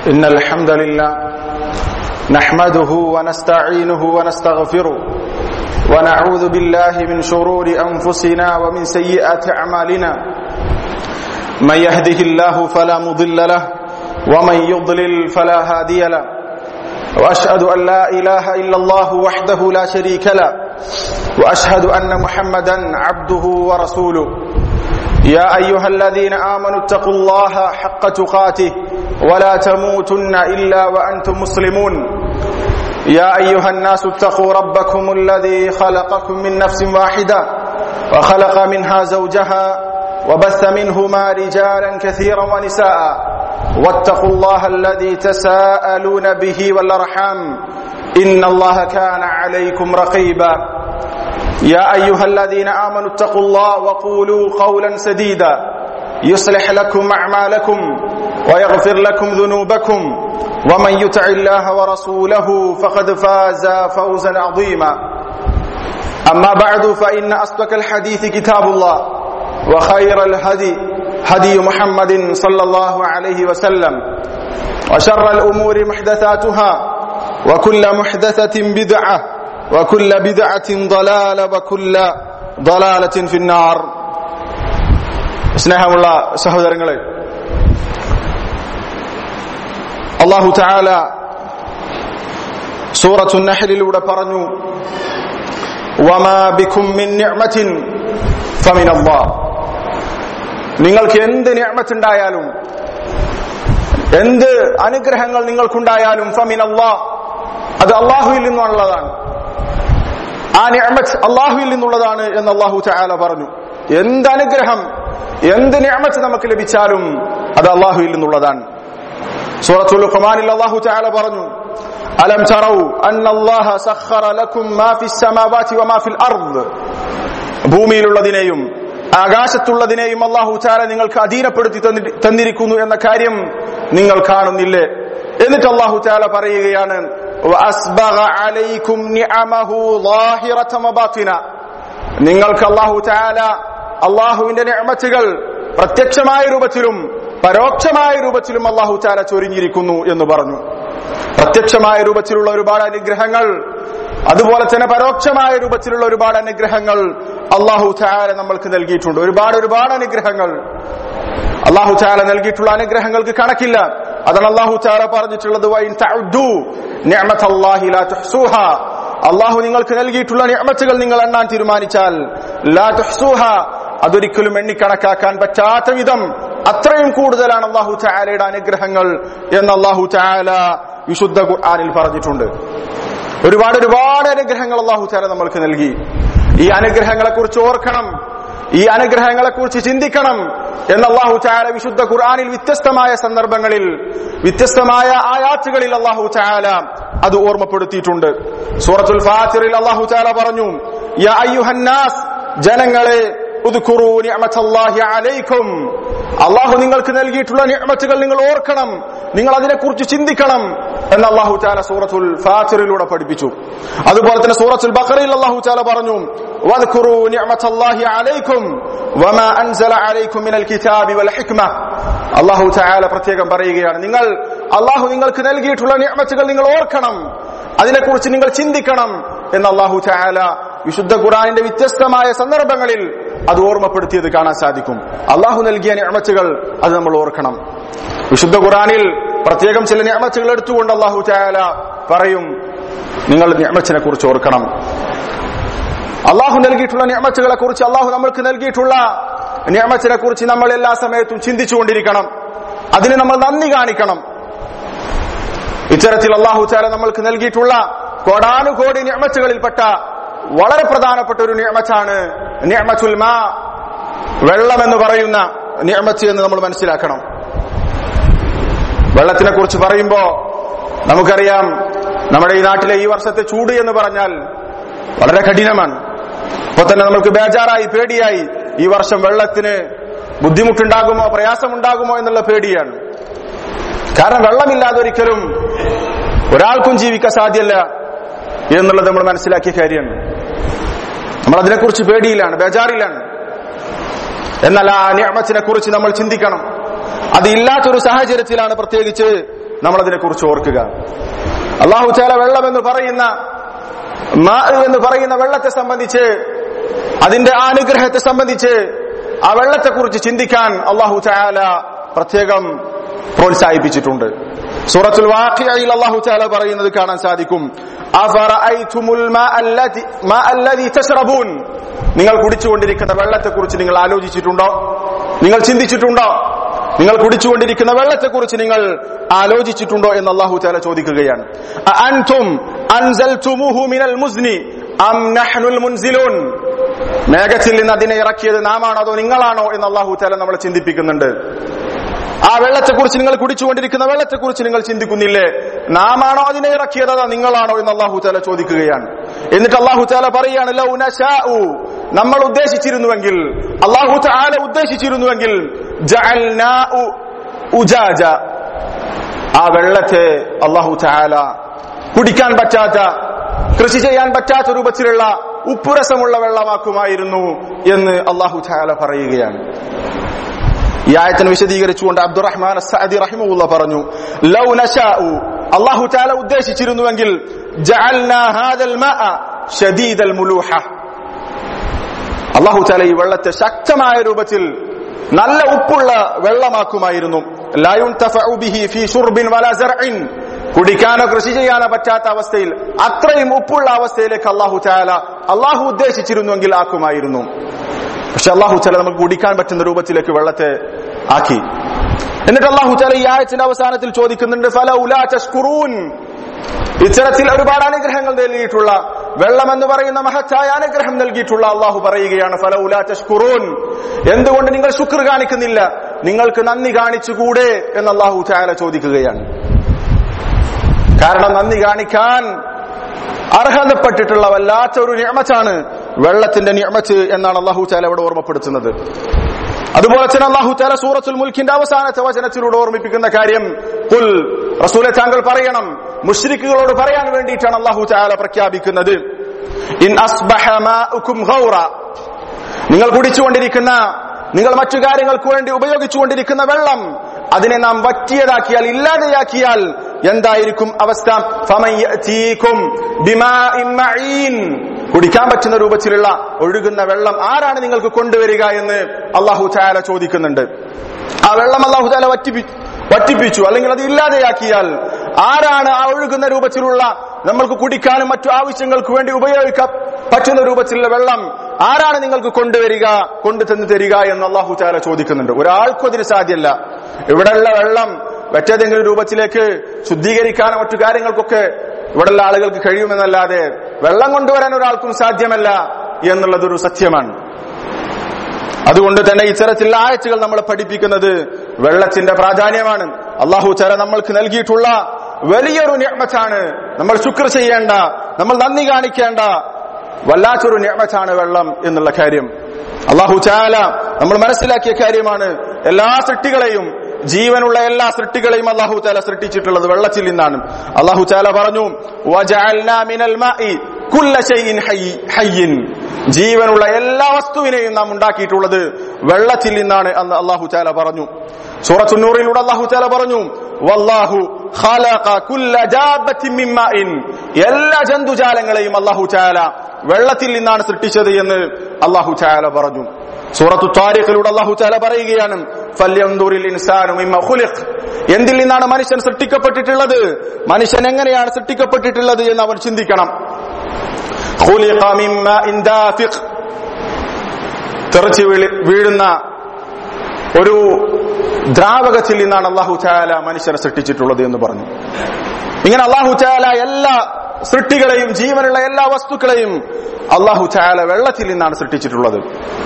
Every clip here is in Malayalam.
إن الحمد لله نحمده ونستعينه ونستغفره ونعوذ بالله من شرور أنفسنا ومن سيئات أعمالنا من يهده الله فلا مضل له ومن يضلل فلا هادي له وأشهد أن لا إله إلا الله وحده لا شريك له وأشهد أن محمدا عبده ورسوله يا أيها الذين آمنوا اتقوا الله حق تقاته ولا تموتن إلا وأنتم مسلمون يا أيها الناس اتقوا ربكم الذي خلقكم من نفس واحدة وخلق منها زوجها وبث منهما رجالا كثيرا ونساء واتقوا الله الذي تساءلون به والأرحام إن الله كان عليكم رقيبا يا أيها الذين آمنوا اتقوا الله وقولوا قولا سديدا يصلح لكم أعمالكم ويغفر لكم ذنوبكم ومن يطع الله ورسوله فقد فاز فوزا عظيما أما بعد فإن أصدق الحديث كتاب الله وخير الهدي هدي محمد صلى الله عليه وسلم وشر الأمور محدثاتها وكل محدثة بدعة وكل بدعة ضلالة وكل ضلالة في النار. സ്നേഹമുള്ള സഹോദരങ്ങളെ, അല്ലാഹു തആല സൂറത്തുൻ നഹ്ലിലൂടെ പറഞ്ഞു, വമാ ബികും മിൻ നിഅമത്തിൻ ഫമിനല്ലാഹ്. നിങ്ങൾക്ക് എന്ത് നിഅമത്ത് ഉണ്ടായാലും, എന്ത് അനുഗ്രഹങ്ങൾ നിങ്ങൾക്കുണ്ടായാലും ഫമിനല്ലാഹ്, അത് അല്ലാഹുവിൽ നിന്നുള്ളതാണ്. ആ നിഅമത്ത് അല്ലാഹുവിൽ നിന്നുള്ളതാണ് എന്ന് അല്ലാഹു തആല പറഞ്ഞു. എന്ത് അനുഗ്രഹം, എന്ത് നിഅമത്ത് നമുക്ക് ലഭിച്ചാലും അത് അല്ലാഹുവിൽ നിന്നുള്ളതാണ്. സൂറത്തുൽ ഖുർആനിൽ അല്ലാഹു തആല പറഞ്ഞു, അലം തറൗ അന്നല്ലാഹ സഖറ ലക്കും മാ ഫിസ് സമാവാതി വമാ ഫിൽ അർദ്. ഭൂമിയിലുള്ളതിനെയും ആകാശത്തുള്ളതിനെയും അല്ലാഹു തആല നിങ്ങൾക്ക് അധീനപ്പെടുത്തി തന്നിരിക്കുന്നു എന്ന കാര്യം നിങ്ങൾ കാണുന്നില്ലേ? എന്നിട്ട് അല്ലാഹു തആല പറയുകയാണ്, വഅസ്ബഗ അലൈക്കും നിഅമഹു ളാഹിറതൻ വബാതിന. നിങ്ങൾക്ക് അല്ലാഹു തആല അല്ലാഹുവിന്റെ നിഅമത്തുകൾ പ്രത്യക്ഷമായ രൂപത്തിലും പരോക്ഷമായ രൂപത്തിലും അല്ലാഹു തആല ചൊരിഞ്ഞിരിക്കുന്നു എന്ന് പറഞ്ഞു. പ്രത്യക്ഷമായ രൂപത്തിലുള്ള ഒരുപാട് അനുഗ്രഹങ്ങൾ, അതുപോലെ തന്നെ പരോക്ഷമായ രൂപത്തിലുള്ള ഒരുപാട് അനുഗ്രഹങ്ങൾ അല്ലാഹു തആല നമ്മൾക്ക് നൽകിയിട്ടുണ്ട്. ഒരുപാട് അനുഗ്രഹങ്ങൾ അല്ലാഹു തആല നൽകിയിട്ടുള്ള അനുഗ്രഹങ്ങൾക്ക് കണക്കില്ല. അതാണ് അല്ലാഹു തആല പറഞ്ഞിട്ടുള്ളത്, വഇൻ തഅദ്ദു നിഅമതല്ലാഹി ലാ തുഹ്സുഹാ. അല്ലാഹു നിങ്ങൾക്ക് നൽകിയിട്ടുള്ള നിഅമത്തുകൾ നിങ്ങൾ എണ്ണാൻ തീരുമാനിച്ചാൽ ലാ തുഹ്സുഹാ, അതൊരിക്കലും എണ്ണിക്കണക്കാക്കാൻ പറ്റാത്ത വിധം അത്രയും കൂടുതലാണ് അല്ലാഹു തആലയുടെ അനുഗ്രഹങ്ങൾ എന്ന് അല്ലാഹു തആല വിശുദ്ധ ഖുർആനിൽ പറഞ്ഞിട്ടുണ്ട്. ഒരുപാട് അനുഗ്രഹങ്ങൾ അല്ലാഹു തആല നമ്മൾക്ക് നൽകി. ഈ അനുഗ്രഹങ്ങളെ കുറിച്ച് ഓർക്കണം, ഈ അനുഗ്രഹങ്ങളെ കുറിച്ച് ചിന്തിക്കണം എന്ന് അല്ലാഹു തആല വിശുദ്ധ ഖുർആനിൽ വ്യത്യസ്തമായ സന്ദർഭങ്ങളിൽ വ്യത്യസ്തമായ ആയാത്തുകളിൽ അല്ലാഹു തആല അത് ഓർമ്മപ്പെടുത്തിയിട്ടുണ്ട്. സൂറത്തുൽ ഫാത്തിറിൽ അല്ലാഹു തആല പറഞ്ഞു, യാ അയ്യുഹന്നാസ്, ജനങ്ങളെ, ഉദ്കുറൂ നിഅമതല്ലാഹി അലൈക്കും. അല്ലാഹു നിങ്ങൾക്ക് നൽകിയിട്ടുള്ള നിഅമത്തുകൾ നിങ്ങൾ ഓർക്കണം, നിങ്ങൾ അതിനെക്കുറിച്ച് ചിന്തിക്കണം എന്ന് അല്ലാഹു തആല സൂറത്തുൽ ഫാത്തിറിലൂടെ പഠിപ്പിച്ചു. അതുപോലെ തന്നെ സൂറത്തുൽ ബഖറയിൽ അല്ലാഹു തആല പറഞ്ഞു, വദ്കുറൂ നിഅമതല്ലാഹി അലൈക്കും വമാ അൻസല അലൈക്കും മിനൽ കിതാബി വൽ ഹിക്മ. അല്ലാഹു തആല പ്രത്യേകം പറയുകയാണ്, നിങ്ങൾ അല്ലാഹു നിങ്ങൾക്ക് നൽകിയിട്ടുള്ള നിഅമത്തുകൾ നിങ്ങൾ ഓർക്കണം, അതിനെക്കുറിച്ച് നിങ്ങൾ ചിന്തിക്കണം എന്ന് അല്ലാഹു തആല വിശുദ്ധ ഖുർആനിന്റെ വ്യത്യസ്തമായ സന്ദർഭങ്ങളിൽ അത് ഓർമ്മപ്പെടുത്തിയത് കാണാൻ സാധിക്കും. അല്ലാഹു നൽകിയ നിഅമത്തുകൾ അത് നമ്മൾ ഓർക്കണം. വിശുദ്ധ ഖുർആനിൽ പ്രത്യേകം ചില നിഅമത്തുകൾ എടുത്തുകൊണ്ട് അല്ലാഹു തആല പറയും, നിങ്ങൾ നിഅമത്തിനെ കുറിച്ച് ഓർക്കണം. അല്ലാഹു നൽകിയിട്ടുള്ള നിഅമത്തുകളെ കുറിച്ച്, അല്ലാഹു നമ്മൾക്ക് നൽകിയിട്ടുള്ള നിഅമത്തിനെ കുറിച്ച് നമ്മൾ എല്ലാ സമയത്തും ചിന്തിച്ചുകൊണ്ടിരിക്കണം. അതിന് നമ്മൾ നന്ദി കാണിക്കണം. ഇത്തരത്തിൽ അല്ലാഹു തആല നമ്മൾക്ക് നൽകിയിട്ടുള്ള കോടാനുകോടി നിഅമത്തുകളിൽപ്പെട്ട വളരെ പ്രധാനപ്പെട്ട ഒരു നിഅമത്താണ് നിഅമത്തുൽ മാ, വെള്ളം എന്ന് പറയുന്ന നിഅമത്ത് എന്ന് നമ്മൾ മനസ്സിലാക്കണം. വെള്ളത്തിനെ കുറിച്ച് പറയുമ്പോ നമുക്കറിയാം, നമ്മുടെ ഈ നാട്ടിലെ ഈ വർഷത്തെ ചൂട് എന്ന് പറഞ്ഞാൽ വളരെ കഠിനമാണ്. ഇപ്പൊ തന്നെ നമുക്ക് ബേജാറായി, പേടിയായി, ഈ വർഷം വെള്ളത്തിന് ബുദ്ധിമുട്ടുണ്ടാകുമോ, പ്രയാസമുണ്ടാകുമോ എന്നുള്ള പേടിയാണ്. കാരണം വെള്ളമില്ലാതെ ഒരിക്കലും ഒരാൾക്കും ജീവിക്കാൻ സാധ്യമല്ല എന്നുള്ളത് നമ്മൾ മനസ്സിലാക്കിയ കാര്യമാണ്. നമ്മൾ അതിനെക്കുറിച്ച് പേടിയിലാണ്, ബേജാറിലാണ്. എന്നാൽ ആ നിഅമത്തിനെ കുറിച്ച് നമ്മൾ ചിന്തിക്കണം. അതില്ലാത്തൊരു സാഹചര്യത്തിലാണ് പ്രത്യേകിച്ച് നമ്മൾ അതിനെക്കുറിച്ച് ഓർക്കുക. അല്ലാഹു തആല വെള്ളം എന്ന് പറയുന്ന വെള്ളത്തെ സംബന്ധിച്ച്, അതിന്റെ അനുഗ്രഹത്തെ സംബന്ധിച്ച്, ആ വെള്ളത്തെക്കുറിച്ച് ചിന്തിക്കാൻ അല്ലാഹു തആല പ്രത്യേകം പ്രോത്സാഹിപ്പിച്ചിട്ടുണ്ട്. സൂറത്തുൽ വാഖിഅയിൽ അല്ലാഹു തആല പറയുന്നത് കാണാൻ സാധിക്കും, അഫറഅയ്തുമുൽ മാ അല്ലദി തശ്റബൂൻ, നിങ്ങൾ കുടിച്ചുകൊണ്ടിരിക്കുന്ന വെള്ളത്തെക്കുറിച്ച് നിങ്ങൾ ആലോചിച്ചിട്ടുണ്ടോ? നിങ്ങൾ ചിന്തിച്ചിട്ടുണ്ടോ? നിങ്ങൾ കുടിച്ചുകൊണ്ടിരിക്കുന്ന വെള്ളത്തെക്കുറിച്ച് നിങ്ങൾ ആലോചിച്ചിട്ടുണ്ടോ എന്ന് അല്ലാഹു തആല ചോദിക്കുകയാണ്. അഅൻതും അൻസൽതുമുഹു മിനൽ മുസ്നി അം നഹ്നുൽ മുൻസിലൂൻ, മേഘത്തിൽ നിന്ന് അതിനെ ഇറക്കിയത് നാമാണോ അതോ നിങ്ങളാണോ എന്ന് അല്ലാഹു തആല നമ്മളെ ചിന്തിപ്പിക്കുന്നുണ്ട്. ആ വെള്ളത്തെക്കുറിച്ച്, നിങ്ങൾ കുടിച്ചുകൊണ്ടിരിക്കുന്ന വെള്ളത്തെക്കുറിച്ച് നിങ്ങൾ ചിന്തിക്കുന്നില്ലേ? നാമാണോ അതിനെ ഇറക്കിയത് അതോ നിങ്ങളാണോ എന്ന് അല്ലാഹു തആല ചോദിക്കുകയാണ്. എന്നിട്ട് അല്ലാഹു തആല പറയാണ്, ലൗ നശാഉ, നമ്മൾ ഉദ്ദേശിച്ചിരുന്നുവെങ്കിൽ, അല്ലാഹു തആല ഉദ്ദേശിച്ചിരുന്നുവെങ്കിൽ, ജഅൽനാഉ ഉജാജ, ആ വെള്ളത്തെ അല്ലാഹു തആല കുടിക്കാൻ പറ്റാത്ത, കൃഷി ചെയ്യാൻ പറ്റാത്ത രൂപത്തിലുള്ള ഉപ്പുരസമുള്ള വെള്ളമാക്കുമായിരുന്നു എന്ന് അല്ലാഹു തആല പറയുകയാണ്. ഈ ആയത്തിനെ വിശദീകരിച്ചുകൊണ്ട് അബ്ദുറഹ്മാൻ അസ്സഅദി റഹിമഹുല്ലാ പറഞ്ഞു, ലൗ നശാഉ, അല്ലാഹു തആല ഉദ്ദേശിച്ചിരുന്നുവെങ്കിൽ, ജഅൽനാ ഹാദൽ മാഅ ശദീദൽ മുലൂഹ, അല്ലാഹു തആല ഈ വെള്ളത്തെ ശക്തമായ രൂപത്തിൽ നല്ല ഉപ്പുള്ള വെള്ളമാക്കുമായിരുന്നു. ലാ യുൻതഫഉ ബിഹി ഫീ ശുർബിൻ വലാ സർഇൻ, കുടിക്കാനോ കൃഷി ചെയ്യാനോ പറ്റാത്ത അവസ്ഥയിൽ അത്രയും ഉപ്പുള്ള അവസ്ഥയിലേക്ക് അല്ലാഹു ഉദ്ദേശിച്ചിരുന്നുവെങ്കിൽ ആക്കുമായിരുന്നു. പക്ഷെ അല്ലാഹു തആല നമുക്ക് കുടിക്കാൻ പറ്റുന്ന രൂപത്തിലേക്ക് വെള്ളത്തെ ആക്കി. എന്നിട്ട് അല്ലാഹു തആല ഈ ആയത്തിന്റെ അവസാനത്തിൽ ചോദിക്കുന്നുണ്ട്, ഫലൗലാ തഷ്കുറൂൻ, ഇത്തരത്തിൽ ഒരുപാട് അനുഗ്രഹങ്ങൾ നൽകിയിട്ടുള്ള, വെള്ളം എന്ന് പറയുന്ന മഹത്തായ അനുഗ്രഹം നൽകിയിട്ടുള്ള അല്ലാഹു പറയുകയാണ്, ഫലൗലാ തഷ്കുറൂൻ, എന്തുകൊണ്ട് നിങ്ങൾ ശുക്ർ കാണിക്കുന്നില്ല? നിങ്ങൾക്ക് നന്ദി കാണിച്ചുകൂടെ എന്ന് അല്ലാഹു തആല ചോദിക്കുകയാണ്. കാരണം നന്ദി കാണിക്കാൻ അർഹതപ്പെട്ടിട്ടുള്ള വല്ലാത്ത ഒരു നിഅമത്താണ് വെള്ളത്തിന്റെ നിഅമത്ത് എന്നാണ് അല്ലാഹു തആല ഇവിടെ ഓർമ്മപ്പെടുത്തുന്നത്. അതുപോലെ തന്നെ അല്ലാഹു തആല സൂറത്തുൽ മുൽക്കിന്റെ അവസാനത്തെ വചനത്തിലൂടെ ഓർമ്മിപ്പിക്കുന്ന കാര്യം, ഖുൽ, റസൂലേ താങ്കൾ പറയണം, മുശ്രിക്കുകളോട് പറയാൻ വേണ്ടിയിട്ടാണ് അല്ലാഹു തആല പ്രഖ്യാപിക്കുന്നത്, ഇൻ അസ്ബഹ മാഉകും ഗൗറ, നിങ്ങൾ കുടിച്ചുകൊണ്ടിരിക്കുന്ന, നിങ്ങൾ മറ്റു കാര്യങ്ങൾക്ക് വേണ്ടി ഉപയോഗിച്ചുകൊണ്ടിരിക്കുന്ന വെള്ളം, അതിനെ നാം വറ്റിയതാക്കിയാൽ, ഇല്ലാതെയാക്കിയാൽ എന്തായിരിക്കും അവസ്ഥ? ഫമൻ യഅതീകും ബിമാഇൻ മഈൻ, കുടിക്കാൻ പറ്റുന്ന രൂപത്തിലുള്ള ഒഴുകുന്ന വെള്ളം ആരാണ് നിങ്ങൾക്ക് കൊണ്ടുവരിക എന്ന് അല്ലാഹു തആല ചോദിക്കുന്നുണ്ട്. ആ വെള്ളം അല്ലാഹു തആല വറ്റിപ്പിച്ചു, അല്ലെങ്കിൽ അത് ഇല്ലാതെയാക്കിയാൽ ആരാണ് ആ ഒഴുകുന്ന രൂപത്തിലുള്ള, നമ്മൾക്ക് കുടിക്കാനും മറ്റു ആവശ്യങ്ങൾക്ക് വേണ്ടി ഉപയോഗിക്കാൻ പറ്റുന്ന രൂപത്തിലുള്ള വെള്ളം ആരാണ് നിങ്ങൾക്ക് കൊണ്ടുതന്നു തരിക എന്ന് അല്ലാഹു തആല ചോദിക്കുന്നുണ്ട്. ഒരാൾക്കും അതിന് സാധ്യമല്ല. ഇവിടെയുള്ള വെള്ളം മറ്റേതെങ്കിലും രൂപത്തിലേക്ക് ശുദ്ധീകരിക്കാനോ മറ്റു കാര്യങ്ങൾക്കൊക്കെ ഇവിടെയുള്ള ആളുകൾക്ക് കഴിയുമെന്നല്ലാതെ വെള്ളം കൊണ്ടുവരാൻ ഒരാൾക്കും സാധ്യമല്ല എന്നുള്ളതൊരു സത്യമാണ്. അതുകൊണ്ട് തന്നെ ഇത്തരത്തിലുള്ള ആയത്തുകൾ നമ്മളെ പഠിപ്പിക്കുന്നത് വെള്ളത്തിന്റെ പ്രാധാന്യമാണ്. അല്ലാഹു തആല നമ്മൾക്ക് നൽകിയിട്ടുള്ള വലിയൊരു നിഅമത്താണ്. നമ്മൾ ശുക്ർ ചെയ്യേണ്ട, നമ്മൾ നന്ദി കാണിക്കേണ്ട വല്ലാത്തൊരു നിഅമത്താണ് വെള്ളം എന്നുള്ള കാര്യം. അല്ലാഹു തആല നമ്മൾ മനസ്സിലാക്കിയ കാര്യമാണ്. എല്ലാ സൃഷ്ടികളെയും, ജീവനുള്ള എല്ലാ സൃഷ്ടികളെയും അല്ലാഹു തആല സൃഷ്ടിച്ചിട്ടുള്ളത് വെള്ളത്തിൽ നിന്നാണ്. അല്ലാഹു തആല പറഞ്ഞു, വജഅൽനാ മിനൽ മാഇ കുല്ല ശൈഇൻ ഹയ്യിൻ, ജീവനുള്ള എല്ലാ വസ്തുവിനെയും നാം ഉണ്ടാക്കിയിട്ടുള്ളത് വെള്ളത്തിൽ നിന്നാണ് എന്ന് അല്ലാഹു തആല പറഞ്ഞു. സൂറത്തുൻ നൂറിലൂടെ അല്ലാഹു തആല പറഞ്ഞു, വല്ലാഹു ഖലഖ കുല്ല ദാബത്തിൻ മിൻ മാഇൻ, എല്ലാ ജന്തുജാലങ്ങളെയും അല്ലാഹു തആല വെള്ളത്തിൽ നിന്നാണ് സൃഷ്ടിച്ചത് എന്ന് അല്ലാഹു തആല പറഞ്ഞു. സൂറത്തു താരിഖിലൂടെ അല്ലാഹു തആല പറയുകയാണ്, ഫല്യൻദുറിൽ ഇൻസാനു മിമ്മാ ഖുലിഖ്, എന്തിൽ നിന്നാണ് മനുഷ്യൻ സൃഷ്ടിക്കപ്പെട്ടിട്ടുള്ളത്, മനുഷ്യൻ എങ്ങനെയാണ് സൃഷ്ടിക്കപ്പെട്ടിട്ടുള്ളത് എന്ന് അവൻ ചിന്തിക്കണം. ഖുലിഖ മിമ്മാ ഇൻദാഫിഖ്, തെറിച്ച് വീഴുന്ന ഒരു ദ്രാവകത്തിൽ നിന്നാണ് അല്ലാഹു തആല മനുഷ്യനെ സൃഷ്ടിച്ചിട്ടുള്ളത് എന്ന് പറഞ്ഞു. ഇങ്ങനെ അല്ലാഹു തആല എല്ലാ സൃഷ്ടികളെയും, ജീവനുള്ള എല്ലാ വസ്തുക്കളെയും അല്ലാഹു തആല വെള്ളത്തിൽ നിന്നാണ് സൃഷ്ടിച്ചിട്ടുള്ളത്.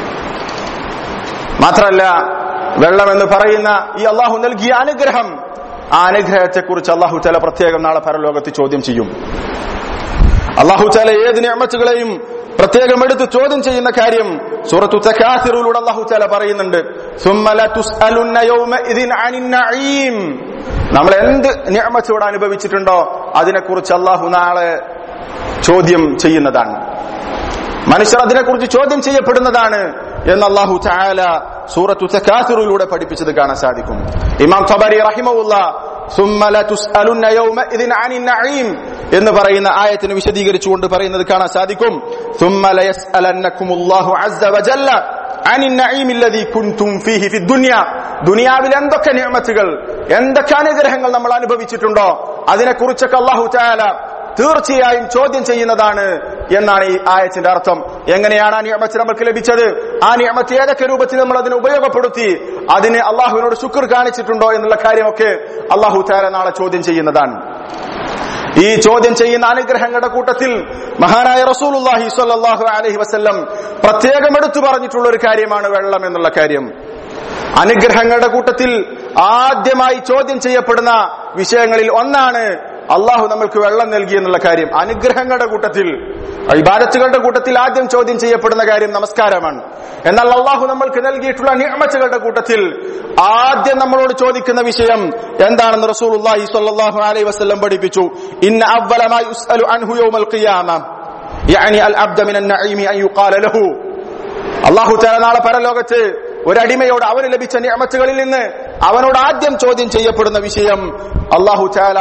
മാത്രമല്ല, വെള്ളം എന്ന് പറയുന്ന ഈ അല്ലാഹു നൽകിയ അനുഗ്രഹം, ആ അനുഗ്രഹത്തെക്കുറിച്ച് അല്ലാഹു തആല പ്രത്യേകം നാളെ പരലോകത്ത് ചോദ്യം ചെയ്യും. അല്ലാഹു തആല ഏത് നിഅമത്തുകളെയും പ്രത്യേകം എടുത്ത് ചോദ്യം ചെയ്യുന്ന കാര്യം സൂറത്തു തകാസുറിലൂടെ അല്ലാഹു തആല പറയുന്നുണ്ട്, സുമ്മ ലതുസ്അലുന്ന യൗമഇദിൻ അനിൻ നഈം, നമ്മൾ എന്ത് നിഅമത്ത് ഇവിടെ അനുഭവിച്ചിട്ടുണ്ടോ അതിനെക്കുറിച്ച് അല്ലാഹു നാളെ ചോദ്യം ചെയ്യുന്നതാണ്. മനുഷ്യർ അതിനെക്കുറിച്ച് ചോദ്യം ചെയ്യപ്പെടുന്നതാണ് എന്ന് അല്ലാഹു തആല സൂറത്തു തകാസുറിലൂടെ പഠിപ്പിച്ചത് കാണാൻ സാധിക്കും. ഇമാം തബരി റഹിമഹുല്ലാ സുമ്മ ലതുസ്അലുന്ന യൗമഇദിൻ അനിൻ നഈം എന്ന് പറയുന്ന ആയത്തിനെ വിശദീകരിച്ചുകൊണ്ട് പറയുന്നത് കാണാൻ സാധിക്കും. സുമ്മ ലയസ്അലന്നകുമുല്ലാഹു അസ്സ വജല്ല അനിൻ നഈം അല്ലദീ കുൻതും ഫീഹി ഫിദ് ദുനിയ. ദുനിയാവിൽ എന്തൊക്കെ നിഅമത്തുകൾ, എന്തൊക്കെ അനുഗ്രഹങ്ങൾ നമ്മൾ അനുഭവിച്ചിട്ടുണ്ടോ അതിനെക്കുറിച്ചൊക്കെ അല്ലാഹു തആല തീർച്ചയായും ചോദ്യം ചെയ്യുന്നതാണ് എന്നാണ് ഈ ആയത്തിന്റെ അർത്ഥം. എങ്ങനെയാണ് ആ നിഅമത്ത് നമുക്ക് ലഭിച്ചത്, ആ നിഅമത്ത് ഏതൊക്കെ രൂപത്തിൽ നമ്മൾ അതിനെ ഉപയോഗപ്പെടുത്തി, അതിന് അള്ളാഹുവിനോട് ശുക്ർ കാണിച്ചിട്ടുണ്ടോ എന്നുള്ള കാര്യമൊക്കെ അല്ലാഹു തആല നാളെ ചോദ്യം ചെയ്യുന്നതാണ്. ഈ ചോദ്യം ചെയ്യുന്ന അനുഗ്രഹങ്ങളുടെ കൂട്ടത്തിൽ മഹാനായ റസൂലുള്ളാഹി സ്വല്ലല്ലാഹു അലൈഹി വസല്ലം പ്രത്യേകം എടുത്തു പറഞ്ഞിട്ടുള്ള ഒരു കാര്യമാണ് വെള്ളം എന്നുള്ള കാര്യം. അനുഗ്രഹങ്ങളുടെ കൂട്ടത്തിൽ ആദ്യമായി ചോദ്യം ചെയ്യപ്പെടുന്ന വിഷയങ്ങളിൽ ഒന്നാണ് അള്ളാഹു നമ്മൾക്ക് വെള്ളം നൽകി എന്നുള്ള കാര്യം. അനുഗ്രഹങ്ങളുടെ കൂട്ടത്തിൽ, ഇബാദത്തുകളുടെ കൂട്ടത്തിൽ ആദ്യം ചോദ്യം ചെയ്യപ്പെടുന്ന കാര്യം നമസ്കാരമാണ്. എന്നാൽ അള്ളാഹു നമ്മൾക്ക് നൽകിയിട്ടുള്ള നിഅമത്തുകളുടെ കൂട്ടത്തിൽ ആദ്യം നമ്മളോട് ചോദിക്കുന്ന വിഷയം എന്താണെന്ന് റസൂലുള്ളാഹി സ്വല്ലല്ലാഹു അലൈഹി വസല്ലം പഠിപ്പിച്ചു. ഇന്ന അവ്വല മാ യുസ്അലു അൻഹു യൗമൽ ഖിയാമ യഅനി അൽ അബ്ദ മിനൻ നഈമി അൻ യുഖാല ലഹു. അല്ലാഹു തആല നാളെ പരലോകത്ത് ഒരടിമയോട് അവന് ലഭിച്ച നിഅമത്തുകളിൽ നിന്ന് അവനോട് ആദ്യം ചോദ്യം ചെയ്യപ്പെടുന്ന വിഷയം അല്ലാഹു തആല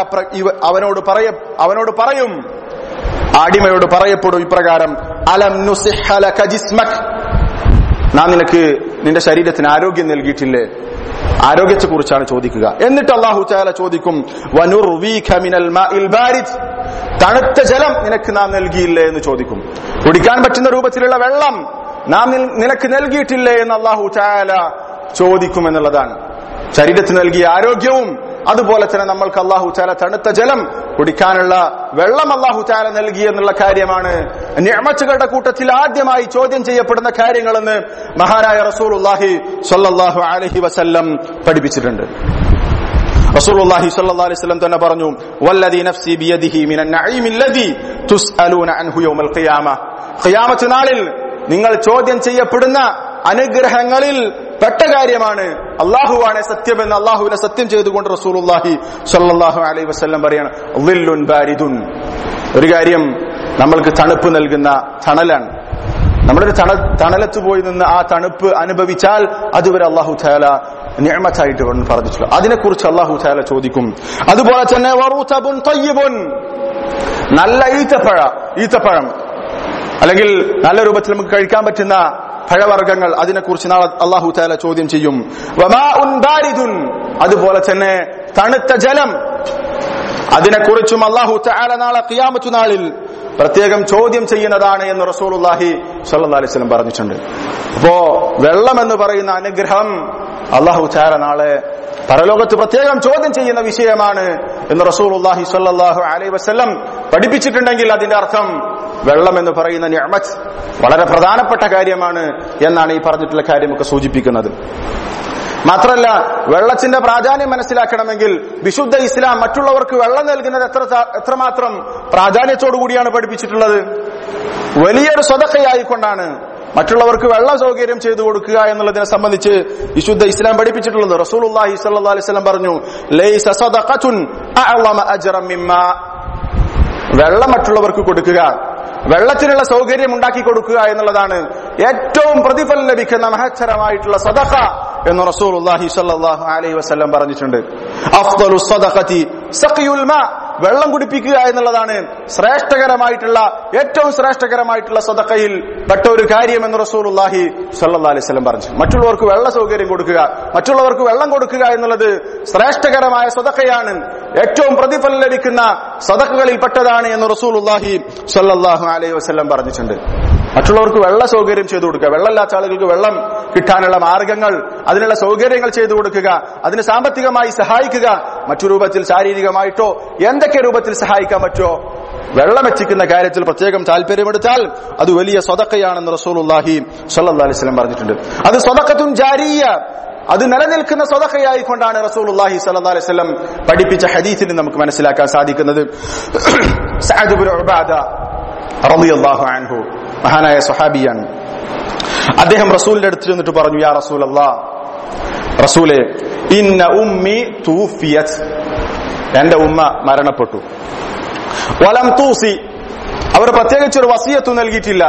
അവനോട് പറയും, അടിമയോട് പറയപ്പെടും ഇപ്രകാരം: അലം നുസിഹ ലക ജിസ്മക്, നാം നിനക്ക് നിന്റെ ശരീരത്തിന് ആരോഗ്യം നൽകിയിട്ടില്ലേ? ആരോഗ്യത്തെ കുറിച്ചാണ് ചോദിക്കുക. എന്നിട്ട് അല്ലാഹു തആല ചോദിക്കും വനുർവീക മിനൽ മാഇൽ ബാരിദ്, തണുത്ത ജലം നിനക്ക് നാം നൽകിയില്ലേ എന്ന് ചോദിക്കും. കുടിക്കാൻ പറ്റുന്ന രൂപത്തിലുള്ള വെള്ളം നാം നിനക്ക് നൽകിയിട്ടില്ലേ എന്ന് അല്ലാഹു തആല ചോദിക്കുമെന്നുള്ളതാണ്. ശരീരത്തിന് നൽകിയ ആരോഗ്യവും അതുപോലെ തന്നെ നമ്മൾക്ക് അല്ലാഹു തആല തണുത്ത ജലം, കുടിക്കാനുള്ള വെള്ളം അല്ലാഹു തആല നൽകി എന്നുള്ള കാര്യമാണ് നിഅമത്തുകളുടെ കൂട്ടത്തിൽ ആദ്യമായി ചോദ്യം ചെയ്യപ്പെടുന്ന കാര്യങ്ങളെന്ന് മഹാനായ റസൂലുള്ളാഹി സ്വല്ലല്ലാഹു അലൈഹി വസല്ലം പഠിപ്പിച്ചിട്ടുണ്ട്. റസൂലുള്ളാഹി സ്വല്ലല്ലാഹു അലൈഹി വസല്ലം തന്നെ പറഞ്ഞു: വല്ലദീ നഫ്സി ബിയദിഹി മിനൻ നഈമിൽ ലദീ തുസ്അലൂന അൻഹു യൗമൽ ഖിയാമ. ഖിയാമത്ത് നാളിൽ നിങ്ങൾ ചോദ്യം ചെയ്യപ്പെടുന്ന അനുഗ്രഹങ്ങളിൽ പെട്ട കാര്യമാണ്, അള്ളാഹുവാണ് സത്യമെന്ന് അള്ളാഹുവിനെ സത്യം ചെയ്തുകൊണ്ട് റസൂലുള്ളാഹി സ്വല്ലല്ലാഹു അലൈഹി വസല്ലം പറയാണ്: ളില്ലുൻ ബാരിദുൻ. ഒരു കാര്യം നമ്മൾക്ക് തണുപ്പ് നൽകുന്ന തണലാണ്. നമ്മളൊരു തണലത്ത് പോയി നിന്ന് ആ തണുപ്പ് അനുഭവിച്ചാൽ അതുവരെ അല്ലാഹു തആല നിഅമത്തായിട്ട് പറഞ്ഞിട്ടുള്ളൂ. അതിനെക്കുറിച്ച് അല്ലാഹു തആല ചോദിക്കും. അതുപോലെ തന്നെ വറുതബുൻ തയ്യിബുൻ, നല്ല ഈത്തപ്പഴം അല്ലെങ്കിൽ നല്ല രൂപത്തിൽ നമുക്ക് കഴിക്കാൻ പറ്റുന്ന പഴവർഗ്ഗങ്ങൾ, അതിനെക്കുറിച്ച് നാളെ അല്ലാഹു തആല ചോദ്യം ചെയ്യും. വമാഉൻ ബാരിദുൻ, അതുപോലെ തന്നെ തണുത്ത ജലം, അതിനെക്കുറിച്ചും അല്ലാഹു തആല നാളെ ഖിയാമത്ത് നാളിൽ പ്രത്യേകം ചോദ്യം ചെയ്യുന്നതാണ് എന്ന് റസൂലുള്ളാഹി സ്വല്ലല്ലാഹു അലൈഹി വസല്ലം പറഞ്ഞിട്ടുണ്ട്. അപ്പോ വെള്ളം എന്ന് പറയുന്ന അനുഗ്രഹം അല്ലാഹു തആല നാളെ പരലോകത്ത് പ്രത്യേകം ചോദ്യം ചെയ്യുന്ന വിഷയമാണ് എന്ന് റസൂലുള്ളാഹി സ്വല്ലല്ലാഹു അലൈഹി വസല്ലം പഠിപ്പിച്ചിട്ടുണ്ടെങ്കിൽ അതിന്റെ അർത്ഥം വെള്ളം എന്ന് പറയുന്ന നിഅമത്ത് വളരെ പ്രധാനപ്പെട്ട കാര്യമാണ് എന്നാണ് ഈ പറഞ്ഞിട്ടുള്ള കാര്യമൊക്കെ സൂചിപ്പിക്കുന്നത്. മാത്രമല്ല, വെള്ളത്തിന്റെ പ്രാധാന്യം മനസ്സിലാക്കണമെങ്കിൽ വിശുദ്ധ ഇസ്ലാം മറ്റുള്ളവർക്ക് വെള്ളം നൽകുന്നത് എത്രമാത്രം പ്രാധാന്യത്തോടു കൂടിയാണ് പഠിപ്പിച്ചിട്ടുള്ളത്. വലിയൊരു സ്വതക്കയായിക്കൊണ്ടാണ് മറ്റുള്ളവർക്ക് വെള്ള സൗകര്യം ചെയ്തു കൊടുക്കുക എന്നുള്ളതിനെ സംബന്ധിച്ച് വിശുദ്ധ ഇസ്ലാം പഠിപ്പിച്ചിട്ടുള്ളത്. റസൂലുള്ളാഹി സ്വല്ലല്ലാഹു അലൈഹി വസല്ലം പറഞ്ഞു: ലൈസ സദഖത്തുൻ അഅളമ അജ്റൻ മിമ്മാ. വെള്ളം മറ്റുള്ളവർക്ക് കൊടുക്കുക, വെള്ളത്തിനുള്ള സൗകര്യം ഉണ്ടാക്കി കൊടുക്കുക എന്നുള്ളതാണ് ഏറ്റവും പ്രതിഫലം ലഭിക്കുന്ന മഹത്തരമായിട്ടുള്ള സദഖ എന്ന് റസൂലുള്ളാഹി സ്വല്ലല്ലാഹു അലൈഹി വസല്ലം പറഞ്ഞിട്ടുണ്ട്. അഫ്ദലു സദഖതി സഖിയുൽ മാ, വെള്ളം കുടിപ്പിക്കുക എന്നുള്ളതാണ് ഏറ്റവും ശ്രേഷ്ഠകരമായിട്ടുള്ള സദഖയിൽ പെട്ട ഒരു കാര്യം എന്ന് റസൂലുള്ളാഹി സ്വല്ലല്ലാഹു അലൈഹി വസല്ലം പറഞ്ഞു. മറ്റുള്ളവർക്ക് വെള്ള സൗകര്യം കൊടുക്കുക, മറ്റുള്ളവർക്ക് വെള്ളം കൊടുക്കുക എന്നുള്ളത് ശ്രേഷ്ഠകരമായ സദഖയാണ്, ഏറ്റവും പ്രതിഫലം ലഭിക്കുന്ന സദഖകളിൽ പെട്ടതാണ് എന്ന് റസൂലുള്ളാഹി സ്വല്ലല്ലാഹു അലൈഹി വസല്ലം പറഞ്ഞിട്ടുണ്ട്. മറ്റുള്ളവർക്ക് വെള്ള സൗകര്യം ചെയ്തു കൊടുക്കുക, വെള്ളമില്ലാത്ത ആളുകൾക്ക് വെള്ളം കിട്ടാനുള്ള മാർഗങ്ങൾ, അതിനുള്ള സൗകര്യങ്ങൾ ചെയ്തു കൊടുക്കുക, അതിന് സാമ്പത്തികമായി സഹായിക്കുക, മറ്റു രൂപത്തിൽ ശാരീരികമായിട്ടോ എന്തൊക്കെ രൂപത്തിൽ സഹായിക്കാൻ പറ്റുമോ വെള്ളം എത്തിക്കുന്ന കാര്യത്തിൽ പ്രത്യേകം താല്പര്യമെടുത്താൽ അത് വലിയ സദഖയാണെന്ന് റസൂലുള്ളാഹി സ്വല്ലല്ലാഹു അലൈഹി വസല്ലം പറഞ്ഞിട്ടുണ്ട്. അത് സദഖത്തുൻ ജാരിയ, അത് നിലനിൽക്കുന്ന സദഖയായിക്കൊണ്ടാണ് റസൂലുള്ളാഹി സ്വല്ലല്ലാഹു അലൈഹി വസല്ലം പഠിപ്പിച്ച ഹദീസിൽ നമുക്ക് മനസ്സിലാക്കാൻ സാധിക്കുന്നത്. സഅദ് ഇബ്നു ഉബാദ റളിയല്ലാഹു അൻഹു മഹാനായ സ്വഹാബിയാണ്. അദ്ദേഹം റസൂലിന്റെ അടുത്ത് ചെന്നിട്ട് പറഞ്ഞു: യാ റസൂലല്ലാഹ്, റസൂലേ, ഇന്ന ഉമ്മി തൂഫിയത്, എന്റെ ഉമ്മ മരണപ്പെട്ടു. വലം തൂസി, അവർ പ്രത്യേകിച്ച് ഒരു വസിയത്ത് നൽകിയിട്ടില്ല.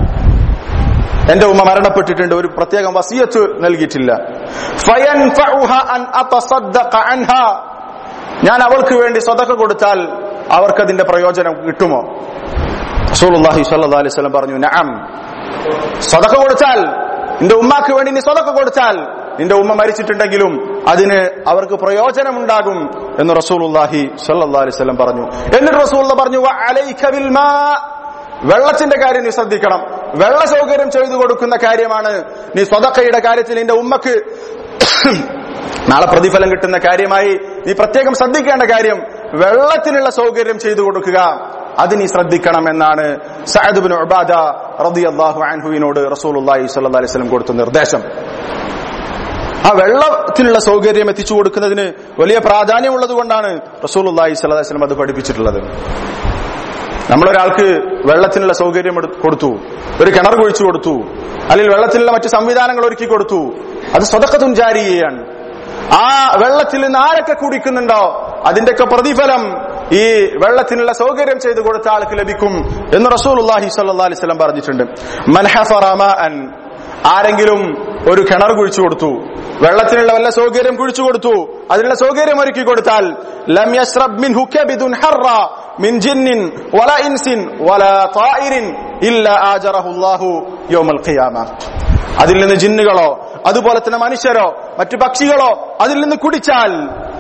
എന്റെ ഉമ്മ മരണപ്പെട്ടിട്ടുണ്ട്, ഒരു പ്രത്യേകം വസിയത്ത് നൽകിയിട്ടില്ല. ഫയൻഫഉഹ അൻ അതസദ്ദഖ അൻഹാ, ഞാൻ അവൾക്ക് വേണ്ടി സദഖ കൊടുത്താൽ അവർക്കതിന്റെ പ്രയോജനം കിട്ടുമോ? റസൂലുള്ളാഹി സ്വല്ലല്ലാഹു അലൈഹി വസല്ലം പറഞ്ഞു, നഅം. സദഖ കൊടുത്താൽ, നിന്റെ ഉമ്മാക്ക് വേണ്ടി നീ സദഖ കൊടുത്താൽ, നിന്റെ ഉമ്മ മരിച്ചിട്ടുണ്ടെങ്കിലും അതിന് അവർക്ക് പ്രയോജനമുണ്ടാകും എന്ന് റസൂലുള്ളാഹി സ്വല്ലല്ലാഹു അലൈഹി വസല്ലം പറഞ്ഞു. എന്നിട്ട് റസൂലുള്ളാഹി പറഞ്ഞു, വഅലൈക ബിൽ മാ, വെള്ളത്തിന്റെ കാര്യം നീ ശ്രദ്ധിക്കണം. വെള്ള സൗകര്യം ചെയ്തു കൊടുക്കുന്ന കാര്യമാണ് നീ സദഖയുടെ കാര്യത്തിൽ നിന്റെ ഉമ്മക്ക് നാളെ പ്രതിഫലം കിട്ടുന്ന കാര്യമായി നീ പ്രത്യേകം ശ്രദ്ധിക്കേണ്ട കാര്യം വെള്ളത്തിനുള്ള സൗകര്യം ചെയ്തു കൊടുക്കുക. അത് നീ ശ്രദ്ധിക്കണം എന്നാണ് സഅദ് ഇബ്നു ഉബാദ റളിയല്ലാഹു അൻഹുവിനോട് റസൂലുള്ളാഹി സ്വല്ലല്ലാഹു അലൈഹി വസല്ലം കൊടുത്ത നിർദ്ദേശം. ആ വെള്ളത്തിനുള്ള സൗകര്യം എത്തിച്ചു കൊടുക്കുന്നതിന് വലിയ പ്രാധാന്യമുള്ളത് കൊണ്ടാണ് റസൂലുള്ളാഹി സ്വല്ലല്ലാഹു അലൈഹി വസല്ലം അത് പഠിപ്പിച്ചിട്ടുള്ളത്. നമ്മളൊരാൾക്ക് വെള്ളത്തിനുള്ള സൗകര്യം കൊടുത്തു, ഒരു കിണർ കുഴിച്ചു കൊടുത്തു, അല്ലെങ്കിൽ വെള്ളത്തിനുള്ള മറ്റു സംവിധാനങ്ങൾ ഒരുക്കി കൊടുത്തു, അത് സദഖത്തുൻ ജാരിയയാണ്. ആ വെള്ളത്തിൽ നിന്ന് ആരൊക്കെ കുടിക്കുന്നുണ്ടോ അതിന്റെയൊക്കെ പ്രതിഫലം ഈ വെള്ളത്തിനുള്ള സൗകര്യം ചെയ്തു കൊടുത്ത ആൾക്ക് ലഭിക്കും എന്ന് റസൂലുള്ളാഹി സ്വല്ലല്ലാഹു അലൈഹി വസല്ലം പറഞ്ഞിട്ടുണ്ട്. മൻ ഹഫറ മാഅൻ, ആരെങ്കിലും ഒരു കിണർ കുഴിച്ചു കൊടുത്തു, വെള്ളത്തിനുള്ള വല്ല സൗകര്യം കുഴിച്ചു കൊടുത്തു, അതിനുള്ള സൗകര്യം ഒരുക്കി കൊടുത്താൽ ലം യശ്റബ് മിൻഹു കബിദുൻ ഹറ മിൻ ജിന്നിൻ വലാ ഇൻസിൻ വലാ ത്വായിരിൻ ഇല്ലാ ആജറഹുല്ലാഹു യൗമൽ ഖിയാമ, അതിൽ നിന്ന് ജിന്നുകളോ അതുപോലെ തന്നെ മനുഷ്യരോ മറ്റു പക്ഷികളോ അതിൽ നിന്ന് കുടിച്ചാൽ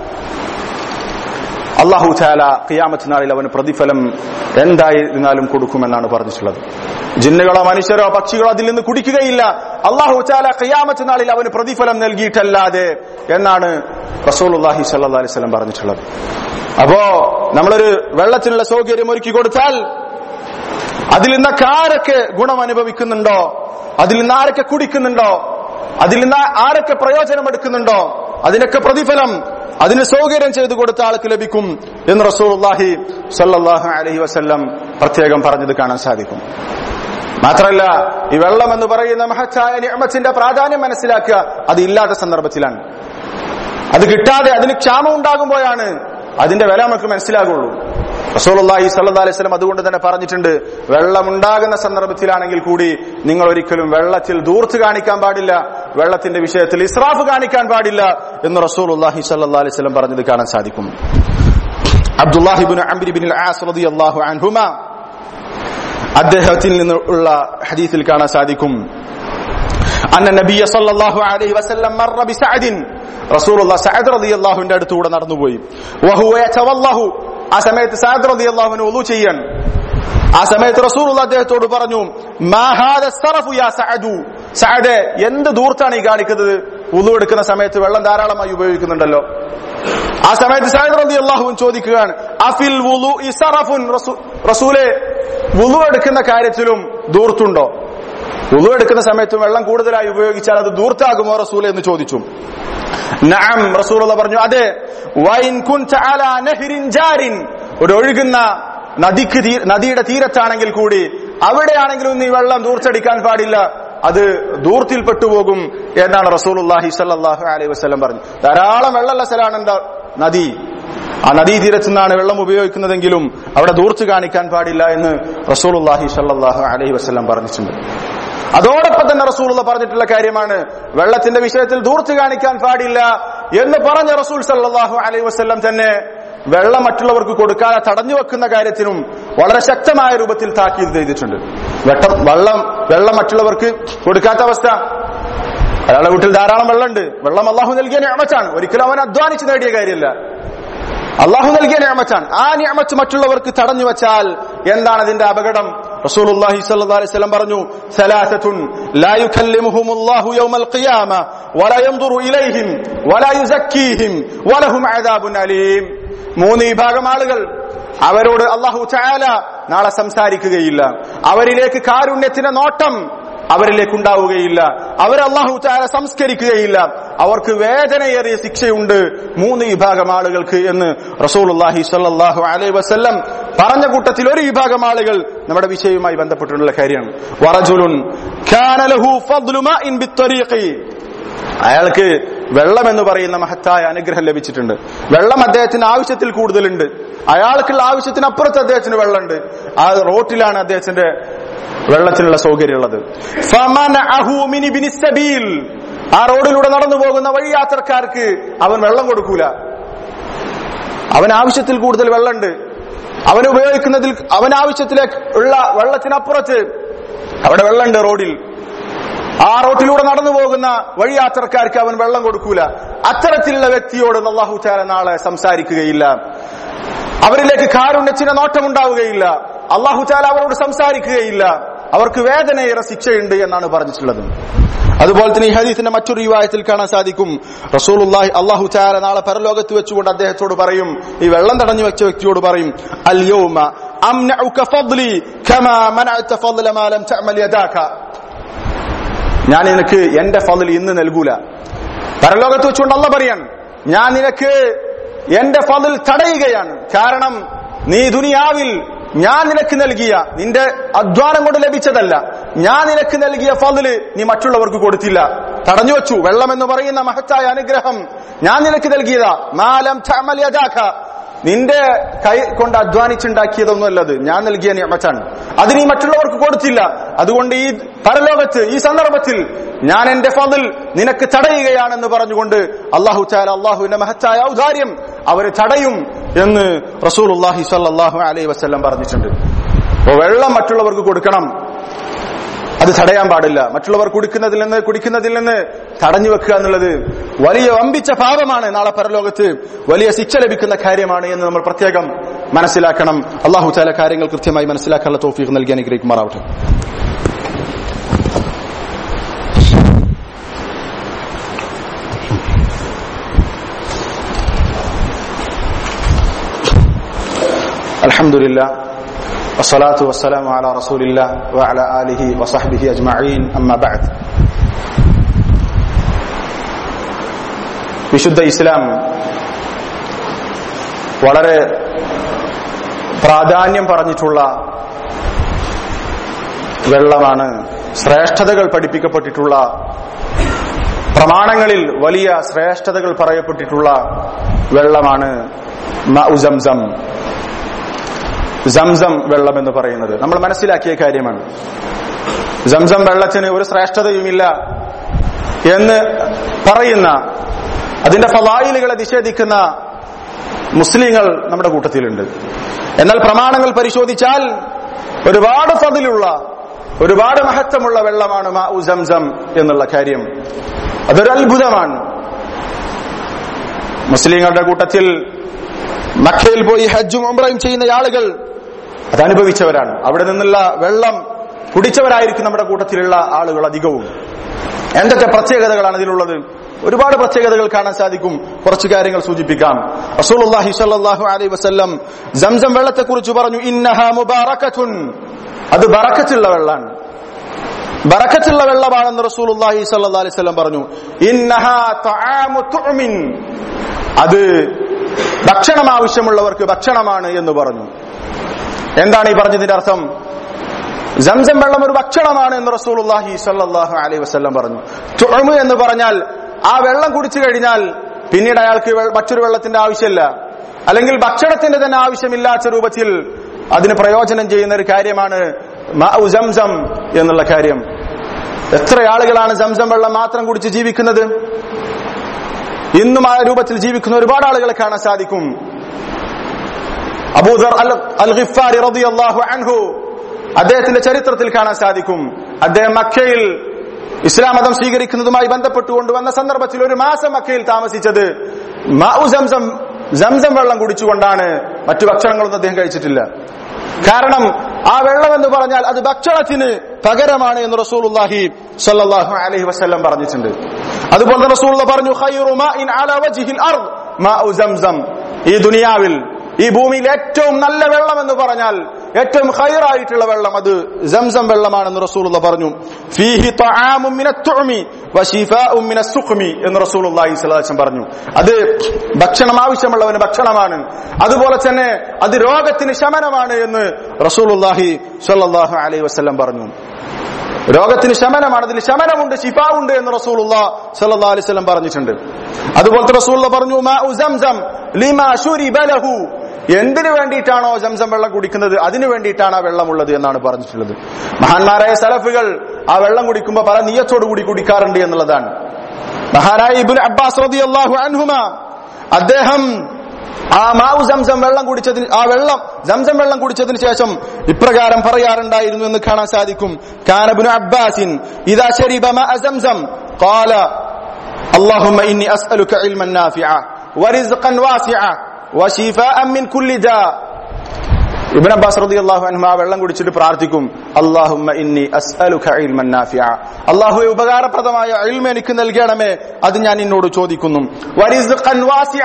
അല്ലാഹു തആല ഖിയാമത്ത് നാളിൽ അവന് പ്രതിഫലം എന്തായിരുന്നാലും കൊടുക്കുമെന്നാണ് പറഞ്ഞിട്ടുള്ളത്. ജിന്നുകളോ മനുഷ്യരോ പക്ഷികളോ അതിൽ നിന്ന് കുടിക്കുകയില്ല, അല്ലാഹു തആല ഖിയാമത്ത് നാളിൽ അവന് പ്രതിഫലം നൽകിയിട്ടല്ലാതെ എന്നാണ് റസൂലുള്ളാഹി സ്വല്ലല്ലാഹു അലൈഹി വസല്ലം പറഞ്ഞിട്ടുള്ളത്. അപ്പോ നമ്മളൊരു വെള്ളത്തിനുള്ള സൗകര്യം ഒരുക്കി കൊടുത്താൽ അതിൽ നിന്നൊക്കെ ആരൊക്കെ ഗുണം അനുഭവിക്കുന്നുണ്ടോ, അതിൽ നിന്ന് ആരൊക്കെ കുടിക്കുന്നുണ്ടോ, അതിൽ നിന്ന് ആരൊക്കെ പ്രയോജനം എടുക്കുന്നുണ്ടോ അതിനൊക്കെ പ്രതിഫലം അതിന് സൗകര്യം ചെയ്തു കൊടുത്ത ആൾക്ക് ലഭിക്കും എന്ന് റസൂലുള്ളാഹി സ്വല്ലല്ലാഹു അലൈഹി വസല്ലം പ്രത്യേകം പറഞ്ഞത് കാണാൻ സാധിക്കും. മാത്രമല്ല, ഈ വെള്ളം എന്ന് പറയുന്ന മഹത്തായ നിഅമത്തിന്റെ പ്രാധാന്യം മനസ്സിലാക്കുക അത് ഇല്ലാത്ത സന്ദർഭത്തിലാണ്. അത് കിട്ടാതെ അതിന് ക്ഷാമം ഉണ്ടാകുമ്പോഴാണ് അതിന്റെ വില നമുക്ക് മനസ്സിലാകുള്ളൂ. റസൂലുള്ളാഹി സ്വല്ലല്ലാഹു അലൈഹി വസല്ലം അതുകൊണ്ട് തന്നെ പറഞ്ഞിട്ടുണ്ട്, വെള്ളമുണ്ടാകുന്ന സന്ദർഭത്തിലാണെങ്കിൽ കൂടി നിങ്ങൾ ഒരിക്കലും വെള്ളത്തിൽ ധൂർത്ത് കാണിക്കാൻ പാടില്ല, വെള്ളത്തിന്റെ വിഷയത്തിൽ ഇസ്രാഫ് കാണിക്കാൻ പാടില്ല എന്ന് റസൂലുള്ളാഹി സ്വല്ലല്ലാഹു അലൈഹി വസല്ലം പറഞ്ഞത് കാണാൻ സാധിക്കും. അബ്ദുല്ലാഹി ഇബ്നു അംർ ഇബ്നുൽ ആസ് റളിയല്ലാഹു അൻഹുമാ അദ്ദേഹത്തിൽ നിന്നുള്ള ഹദീസിൽ കാണാൻ സാധിക്കും, അന്ന നബിയ സല്ലല്ലാഹു അലൈഹി വസല്ലം മർറ ബിസഅദിൻ, റസൂലുള്ളാഹി സഅദ് റളിയല്ലാഹുവിന്റെ അടുത്തൂടെ നടന്നുപോയി. വഹുവ യതവല്ലഹു, ആ സമയത്ത് സഅദ് റളിയല്ലാഹുവിന് വുളു ചെയ്യാൻ. ആ സമയത്ത് റസൂലുള്ളാഹി അദ്ദേഹത്തോട് പറഞ്ഞു, മാ ഹാദ സറഫു യാ സഅദു, സഅദേ എന്ത് ധൂർത്താണ് ഈ കാണിക്കുന്നത്? വുളു എടുക്കുന്ന സമയത്ത് വെള്ളം ധാരാളമായി ഉപയോഗിക്കുന്നുണ്ടല്ലോ. ആ സമയത്ത് സഅദ് റളിയല്ലാഹു ചോദിക്കുകയാണ്, അഫിൽ വുളുഇ സറഫുൻ, റസൂലേ വുളു എടുക്കുന്ന കാര്യത്തിലും ധൂർത്തുണ്ടോ? വുളു എടുക്കുന്ന സമയത്ത് വെള്ളം കൂടുതലായി ഉപയോഗിച്ചാൽ അത് ധൂർത്താകുമോ റസൂലേ എന്ന് ചോദിച്ചു. നഅം, റസൂലുള്ളാഹി പറഞ്ഞു, അതെ. വഇൻ കുൻത അലാ നഹ്രിൻ ജാരിൻ, ഒരു ഒഴുകുന്ന നദിയുടെ തീരത്താണെങ്കിൽ കൂടി അവിടെയാണെങ്കിലും നീ വെള്ളം ധൂർത്തടിക്കാൻ പാടില്ല, അത് ധൂർത്തിൽ പെട്ടുപോകും എന്നാണ് റസൂലുള്ളാഹി സ്വല്ലല്ലാഹു അലൈഹി വസല്ലം പറഞ്ഞു. ധാരാളം വെള്ളമുള്ള സ്ഥലമാണ് എന്താ നദി, ആ നദീ തീരത്തു നിന്നാണ് വെള്ളം ഉപയോഗിക്കുന്നതെങ്കിലും അവിടെ ധൂർത്ത് കാണിക്കാൻ പാടില്ല എന്ന് റസൂലുള്ളാഹി സ്വല്ലല്ലാഹു അലൈഹി വസല്ലം പറഞ്ഞിട്ടുണ്ട്. അതോടൊപ്പം തന്നെ റസൂലുള്ളാഹി പറഞ്ഞിട്ടുള്ള കാര്യമാണ് വെള്ളത്തിന്റെ വിഷയത്തിൽ ധൂർത്ത് കാണിക്കാൻ പാടില്ല എന്ന് പറഞ്ഞ റസൂൽ സല്ലല്ലാഹു അലൈഹി വസല്ലം തന്നെ വെള്ളം മറ്റുള്ളവർക്ക് കൊടുക്കാതെ തടഞ്ഞു വെക്കുന്ന കാര്യത്തിനും വളരെ ശക്തമായ രൂപത്തിൽ താക്കീത് ചെയ്തിട്ടുണ്ട്. വെള്ളം മറ്റുള്ളവർക്ക് കൊടുക്കാത്ത അവസ്ഥ, അയാളുടെ വീട്ടിൽ ധാരാളം വെള്ളമുണ്ട്, വെള്ളം അല്ലാഹു നൽകിയ നിഅമത്താണ്, ഒരിക്കലും അവൻ അധ്വാനിച്ച് നേടിയ കാര്യമല്ല, അല്ലാഹു നൽകിയ നിഅമത്താണ്. ആ നിഅമത്ത് മറ്റുള്ളവർക്ക് തടഞ്ഞു വെച്ചാൽ എന്താണ് അതിന്റെ അപകടം? റസൂലുള്ളാഹി സ്വല്ലല്ലാഹു അലൈഹി വസല്ലം പറഞ്ഞു, സലാസത്തുൻ ലാ യുകല്ലിമുഹുമുല്ലാഹു യൗമൽ ഖിയാമ വലാ യൻദുറു ഇലൈഹിം വലാ യുസക്കീഹിം വലഹും അദാബുൻ അലീം. മൂന്ന് വിഭാഗം ആളുകൾ, അവരോട് അല്ലാഹു തആല നാളെ സംസാരിക്കുകയില്ല, അവരിലേക്ക് കാരുണ്യത്തിന്റെ നോട്ടം അവരിലേക്ക് ഉണ്ടാവുകയില്ല, അവരെ അല്ലാഹു തആല സംസ്കരിക്കുകയില്ല, അവർക്ക് വേദനയേറിയ ശിക്ഷയുണ്ട് മൂന്ന് വിഭാഗം ആളുകൾക്ക് എന്ന് റസൂലുള്ളാഹി സ്വല്ലല്ലാഹു അലൈഹി വസല്ലം പറഞ്ഞ കൂട്ടത്തിൽ ഒരു വിഭാഗം ആളുകൾ നമ്മുടെ വിഷയവുമായി ബന്ധപ്പെട്ടുള്ള കാര്യമാണ്. വറജുലുൻ കാന ലഹു ഫദ്ലു മാഇൻ ബിത്ത്വരീഖി, അയാൾക്ക് വെള്ളം എന്ന് പറയുന്ന മഹത്തായ അനുഗ്രഹം ലഭിച്ചിട്ടുണ്ട്. വെള്ളം അദ്ദേഹത്തിന് ആവശ്യത്തിൽ കൂടുതലുണ്ട്, അയാൾക്കുള്ള ആവശ്യത്തിനപ്പുറത്ത് അദ്ദേഹത്തിന് വെള്ളമുണ്ട്. ആ റോട്ടിലാണ് അദ്ദേഹത്തിന്റെ വെള്ളത്തിനുള്ള സൗകര്യം ഉള്ളത്. ആ റോഡിലൂടെ നടന്നു പോകുന്ന വഴിയാത്രക്കാർക്ക് അവൻ വെള്ളം കൊടുക്കൂല. അവൻ ആവശ്യത്തിൽ കൂടുതൽ വെള്ളമുണ്ട്, അവൻ ഉപയോഗിക്കുന്നതിൽ അവൻ ആവശ്യത്തിലേക്ക് ഉള്ള വെള്ളത്തിനപ്പുറത്ത് അവിടെ വെള്ളമുണ്ട് റോഡിൽ, ആ റോഡിലൂടെ നടന്നു പോകുന്ന വഴിയാത്രക്കാർക്ക് അവൻ വെള്ളം കൊടുക്കൂല. അത്തരത്തിലുള്ള വ്യക്തിയോട് അല്ലാഹു തആല നാളെ സംസാരിക്കുകയില്ല, അവരിലേക്ക് കാരുണ്യത്തിന് നോട്ടമുണ്ടാവുകയില്ല, അല്ലാഹു തആല അവരോട് സംസാരിക്കുകയില്ല, അവർക്ക് വേദനയേറെ ശിക്ഷയുണ്ട് എന്നാണ് പറഞ്ഞിട്ടുള്ളത്. അതുപോലെ തന്നെ ഈ ഹദീസിന്റെ മറ്റൊരു റിവായത്തിൽ കാണാൻ സാധിക്കും, റസൂലുള്ളാഹി അല്ലാഹു തആല നാളെ പരലോകത്ത് വെച്ചുകൊണ്ട് അദ്ദേഹത്തോട് പറയും, ഈ വെള്ളം തടഞ്ഞു വെച്ച വ്യക്തിയോട് പറയും, അൽ യൗമ അംനഉക ഫദ്ലി കമാ മനഅത ഫദ്ല മാ ലം തഅമൽ യദാക. ഞാൻ നിനക്ക് എന്റെ ഫദ്ൽ ഇന്ന് നൽകൂല. പരലോകത്ത് വെച്ചുകൊണ്ട് അല്ലാഹു പറയാണ്, ഞാൻ നിനക്ക് എന്റെ ഫദ്ൽ തടയുകയാണ്. കാരണം നീ ദുനിയാവിൽ ഞാൻ നിനക്ക് നൽകിയ, നിന്റെ അധ്വാനം കൊണ്ട് ലഭിച്ചതല്ല, ഞാൻ നിനക്ക് നൽകിയ ഫദ്ല് നീ മറ്റുള്ളവർക്ക് കൊടുത്തില്ല, തടഞ്ഞു വെച്ചു. വെള്ളം എന്ന് പറയുന്ന മഹത്തായ അനുഗ്രഹം ഞാൻ നിനക്ക് നൽകിയതാ. മാലം തഅമൽ യദാക, നിന്റെ കൈ കൊണ്ട് അധ്വാനിച്ചുണ്ടാക്കിയതൊന്നുമല്ലത്, ഞാൻ നൽകിയ നിഅമത്താണ്, അത് നീ മറ്റുള്ളവർക്ക് കൊടുത്തില്ല. അതുകൊണ്ട് ഈ പരലോകത്ത് ഈ സന്ദർഭത്തിൽ ഞാൻ എന്റെ ഫദ്ൽ നിനക്ക് തടയുകയാണെന്ന് പറഞ്ഞുകൊണ്ട് അല്ലാഹു തആല അല്ലാഹുവിന്റെ മഹത്തായ ഔദാര്യം അവരെ തടയും എന്ന് റസൂലുള്ളാഹി സ്വല്ലല്ലാഹു അലൈഹി വസല്ലം പറഞ്ഞിട്ടുണ്ട്. അപ്പോൾ വെള്ളം മറ്റുള്ളവർക്ക് കൊടുക്കണം, അത് തടയാൻ പാടില്ല. മറ്റുള്ളവർ കുടിക്കുന്നതിൽ നിന്ന് തടഞ്ഞു വെക്കുക എന്നുള്ളത് വലിയ വമ്പിച്ച പാപമാണ്, നാളെ പരലോകത്ത് വലിയ ശിക്ഷ ലഭിക്കുന്ന കാര്യമാണ് എന്ന് നമ്മൾ പ്രത്യേകം മനസ്സിലാക്കണം. അല്ലാഹു തആല കാര്യങ്ങൾ കൃത്യമായി മനസ്സിലാക്കാനുള്ള തൗഫീഖ് നൽകി അനുഗ്രഹിക്കുമാറാവട്ടെ. അൽഹംദുലില്ലാഹ് വസ്സലാത്തു വസ്സലാമു അലാ റസൂലില്ലാഹ് വഅലാ ആലിഹി വസഹ്ബിഹി അജ്മഈൻ. അമ്മാ ബഅദ്. വിശുദ്ധ ഇസ്ലാം വളരെ പ്രാധാന്യം പറഞ്ഞിട്ടുള്ള വെള്ളമാണ്, ശ്രേഷ്ഠതകൾ പഠിപ്പിക്കപ്പെട്ടിട്ടുള്ള, പ്രമാണങ്ങളിൽ വലിയ ശ്രേഷ്ഠതകൾ പറയപ്പെട്ടിട്ടുള്ള വെള്ളമാണ് മഅു സംസം. സംസം വെള്ളം എന്ന് പറയുന്നത് നമ്മൾ മനസ്സിലാക്കിയ കാര്യമാണ്. സംസം വെള്ളത്തിന് ഒരു ശ്രേഷ്ഠതയുമില്ല എന്ന് പറയുന്ന, അതിന്റെ ഫളായിലുകളെ നിഷേധിക്കുന്ന മുസ്ലിങ്ങൾ നമ്മുടെ കൂട്ടത്തിലുണ്ട്. എന്നാൽ പ്രമാണങ്ങൾ പരിശോധിച്ചാൽ ഒരുപാട് ഫളിലുള്ള, ഒരുപാട് മഹത്വമുള്ള വെള്ളമാണ് മഅു സംസം എന്നുള്ള കാര്യം. അതൊരു അത്ഭുതമാണ്. മുസ്ലിങ്ങളുടെ കൂട്ടത്തിൽ മക്കയിൽ പോയി ഹജ്ജും ഉംറയും ചെയ്യുന്ന ആളുകൾ അതനുഭവിച്ചവരാണ്. അവിടെ നിന്നുള്ള വെള്ളം കുടിച്ചവരായിരിക്കും നമ്മുടെ കൂട്ടത്തിലുള്ള ആളുകൾ അധികവും. എന്തൊക്കെ പ്രത്യേകതകളാണ് ഇതിലുള്ളത്? ഒരുപാട് പ്രത്യേകതകൾ കാണാൻ സാധിക്കും. കുറച്ചു കാര്യങ്ങൾ സൂചിപ്പിക്കാം. റസൂലുള്ളാഹി സ്വല്ലല്ലാഹു അലൈഹി വസല്ലം സംസം വെള്ളത്തെ കുറിച്ച് പറഞ്ഞു, ഇന്നഹാ മുബാറകത്തുൻ, അത് ബറക്കത്തുള്ള വെള്ളമാണ്, ബറക്കത്തുള്ള വെള്ളമാണെന്ന് റസൂലുള്ളാഹി സ്വല്ലല്ലാഹു അലൈഹി വസല്ലം പറഞ്ഞു. ഇന്നഹാ തആമു തുഅമിൻ, അത് ഭക്ഷണം ആവശ്യമുള്ളവർക്ക് ഭക്ഷണമാണ് എന്ന് പറഞ്ഞു. എന്താണ് ഈ പറഞ്ഞതിന്റെ അർത്ഥം? സംസം വെള്ളം ഒരു ഭക്ഷണമാണ് എന്ന് റസൂലുള്ളാഹി സ്വല്ലല്ലാഹു അലൈഹി വസല്ലം പറഞ്ഞു. തുഅമ് എന്ന് പറഞ്ഞാൽ ആ വെള്ളം കുടിച്ചു കഴിഞ്ഞാൽ പിന്നീട് അയാൾക്ക് മറ്റൊരു വെള്ളത്തിന്റെ ആവശ്യമില്ല, അല്ലെങ്കിൽ ഭക്ഷണത്തിന്റെ തന്നെ ആവശ്യമില്ലാത്ത രൂപത്തിൽ അതിന് പ്രയോജനം ചെയ്യുന്ന ഒരു കാര്യമാണ് മഅു സംസം എന്നുള്ള കാര്യം. എത്ര ആളുകളാണ് സംസം വെള്ളം മാത്രം കുടിച്ച് ജീവിക്കുന്നത്? ഇന്നും ആ രൂപത്തിൽ ജീവിക്കുന്ന ഒരുപാട് ആളുകളെ കാണാൻ സാധിക്കും. അബൂദർ അൽ ഗിഫാരി റളിയല്ലാഹു അൻഹു, അദ്ദേഹത്തിന്റെ ചരിത്രത്തിൽ കാണാൻ സാധിക്കും. അദ്ദേഹം മക്കയിൽ ഇസ്ലാം മതം സ്വീകരിക്കുന്നതുമായി ബന്ധപ്പെട്ടുകൊണ്ട് വന്ന സന്ദർഭത്തിൽ ഒരു മാസം മക്കയിൽ താമസിച്ചത് മഅു സംസം, സംസം വെള്ളം കുടിച്ചുകൊണ്ടാണ്. മറ്റു ഭക്ഷണങ്ങളൊന്നും അദ്ദേഹം കഴിച്ചിട്ടില്ല. കാരണം ആ വെള്ളം എന്ന് പറഞ്ഞാൽ അത് ഭക്ഷണത്തിന് പകരമാണ് എന്ന് റസൂലുള്ളാഹി സ്വല്ലല്ലാഹു അലൈഹി വസല്ലം പറഞ്ഞിട്ടുണ്ട്. അതുപോലെ റസൂലുള്ളാഹി പറഞ്ഞു, ഖൈറു മാഇൻ അലാ വജ്ഹിൽ അർദ് മഅു സംസം, ഈ ദുനിയാവിൽ, ഈ ഭൂമിയിൽ ഏറ്റവും നല്ല വെള്ളം എന്ന് പറഞ്ഞാൽ, ഏറ്റവും ഖൈറായിട്ടുള്ള വെള്ളം അത് സംസം വെള്ളമാണെന്ന് റസൂലുള്ളാഹി പറഞ്ഞു. ഫീഹി തആമുൻ മിനത് തുഅമി വശിഫാഉൻ മിനസ് സുഖ്മി എന്ന് റസൂലുള്ളാഹി സ്വല്ലല്ലാഹു അലൈഹി വസല്ലം പറഞ്ഞു. അത് ഭക്ഷണം ആവശ്യമുള്ളവന് ഭക്ഷണമാണ്, അതുപോലെ തന്നെ അത് രോഗത്തിന് ശമനമാണ് എന്ന് റസൂലുള്ളാഹി സ്വല്ലല്ലാഹു അലൈഹി വസല്ലം പറഞ്ഞു. രോഗത്തിന് ശമനമാണ്, അതിൽ ശമനമുണ്ട്, ശിഫാ ഉണ്ട് എന്ന് റസൂലുള്ളാഹി സ്വല്ലല്ലാഹു അലൈഹി വസല്ലം പറഞ്ഞിട്ടുണ്ട്. അതുപോലെ റസൂലുള്ളാഹി പറഞ്ഞു, മഅു സംസം ലിമാ ശുരിബ ലഹു, എന്തിനു വേണ്ടിയിട്ടാണോ സംസം വെള്ളം കുടിക്കുന്നത് അതിനു വേണ്ടിയിട്ടാണ് ആ വെള്ളമുള്ളത് എന്നാണ് പറഞ്ഞിട്ടുള്ളത്. മഹാന്മാരായ സലഫുകൾ ആ വെള്ളം കുടിക്കുമ്പോൾ പല നിയ്യത്തോടു കൂടി കുടിക്കാറുണ്ട് എന്നുള്ളതാണ്. മഹാനായ ഇബ്നു അബ്ബാസ് റളിയല്ലാഹു അൻഹുമ, അദ്ദേഹം ആ മാഉ സംസം വെള്ളം കുടിച്ചതിന് സംസം വെള്ളം കുടിച്ചതിന് ശേഷം ഇപ്രകാരം പറയാറുണ്ടായിരുന്നു എന്ന് കാണാൻ സാധിക്കും. കാന ഇബ്നു അബ്ബാസിൻ ഇദാ ശരിബ മാഅ സംസം ഖാല അല്ലാഹുമ്മ ഇന്നി അസ്അലുക ഇൽമൻ നാഫിഅ വറിസ്ഖൻ വാസിഅ വശിഫാഅൻ മിൻ കുല്ലി ദാ. ഇബ്നു അബ്ബാസ് റളിയല്ലാഹു അൻഹു ആ വെള്ളം കുടിച്ചിട്ട് പ്രാർത്ഥിക്കും, അല്ലാഹുമ്മ ഇന്നി അസ്അലുക ഇൽമൻ നാഫിഅ, അല്ലാഹുവേ ഉപകാരപ്രദമായ ഇൽമ എനിക്ക് നൽകണമേ, അത് ഞാൻ നിന്നോട് ചോദിക്കുന്നു. വറിസ്ഖൻ വാസിഅ,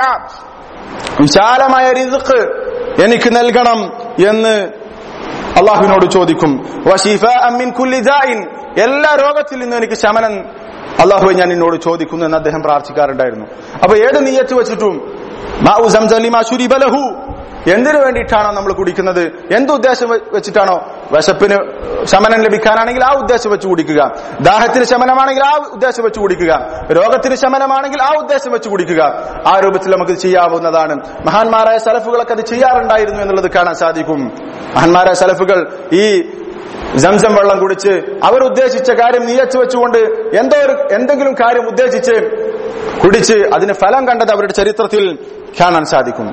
വിശാലമായ റിസ്ഖ് എനിക്ക് നൽകണം എന്ന് അല്ലാഹുവിനോട് ചോദിക്കും. വശിഫാഅൻ മിൻ കുല്ലി ദാഇൻ, എല്ലാ രോഗത്തിൽ നിന്നും എനിക്ക് ശമനം അല്ലാഹുവേ ഞാൻ നിന്നോട് ചോദിക്കുന്നു എന്ന് അദ്ദേഹം പ്രാർത്ഥിക്കാറുണ്ടായിരുന്നു. അപ്പൊ ഏത് നിയ്യത്ത് വെച്ചിട്ടും മാഉ സംസം ലിമാ ശുരിബ ലഹു, എന്തിനു വേണ്ടിയിട്ടാണോ നമ്മൾ കുടിക്കുന്നത്, എന്തുദ്ദേശം വെച്ചിട്ടാണോ, വിശപ്പിന് ശമനം ലഭിക്കാനാണെങ്കിൽ ആ ഉദ്ദേശം വെച്ച് കുടിക്കുക, ദാഹത്തിന് ശമനമാണെങ്കിൽ ആ ഉദ്ദേശം വെച്ച് കുടിക്കുക, രോഗത്തിന് ശമനമാണെങ്കിൽ ആ ഉദ്ദേശം വെച്ച് കുടിക്കുക. ആ രൂപത്തിൽ നമുക്ക് ചെയ്യാവുന്നതാണ്. മഹാന്മാരായ സലഫുകളൊക്കെ അത് ചെയ്യാറുണ്ടായിരുന്നു എന്നുള്ളത് കാണാൻ സാധിക്കും. മഹാന്മാരായ സലഫുകൾ ഈ സംസം വെള്ളം കുടിച്ച് അവർ ഉദ്ദേശിച്ച കാര്യം നിയച്ചു വെച്ചുകൊണ്ട് എന്തെങ്കിലും കാര്യം ഉദ്ദേശിച്ച് കുടിച്ച് അതിന് ഫലം കണ്ടത് അവരുടെ ചരിത്രത്തിൽ കാണാൻ സാധിക്കും.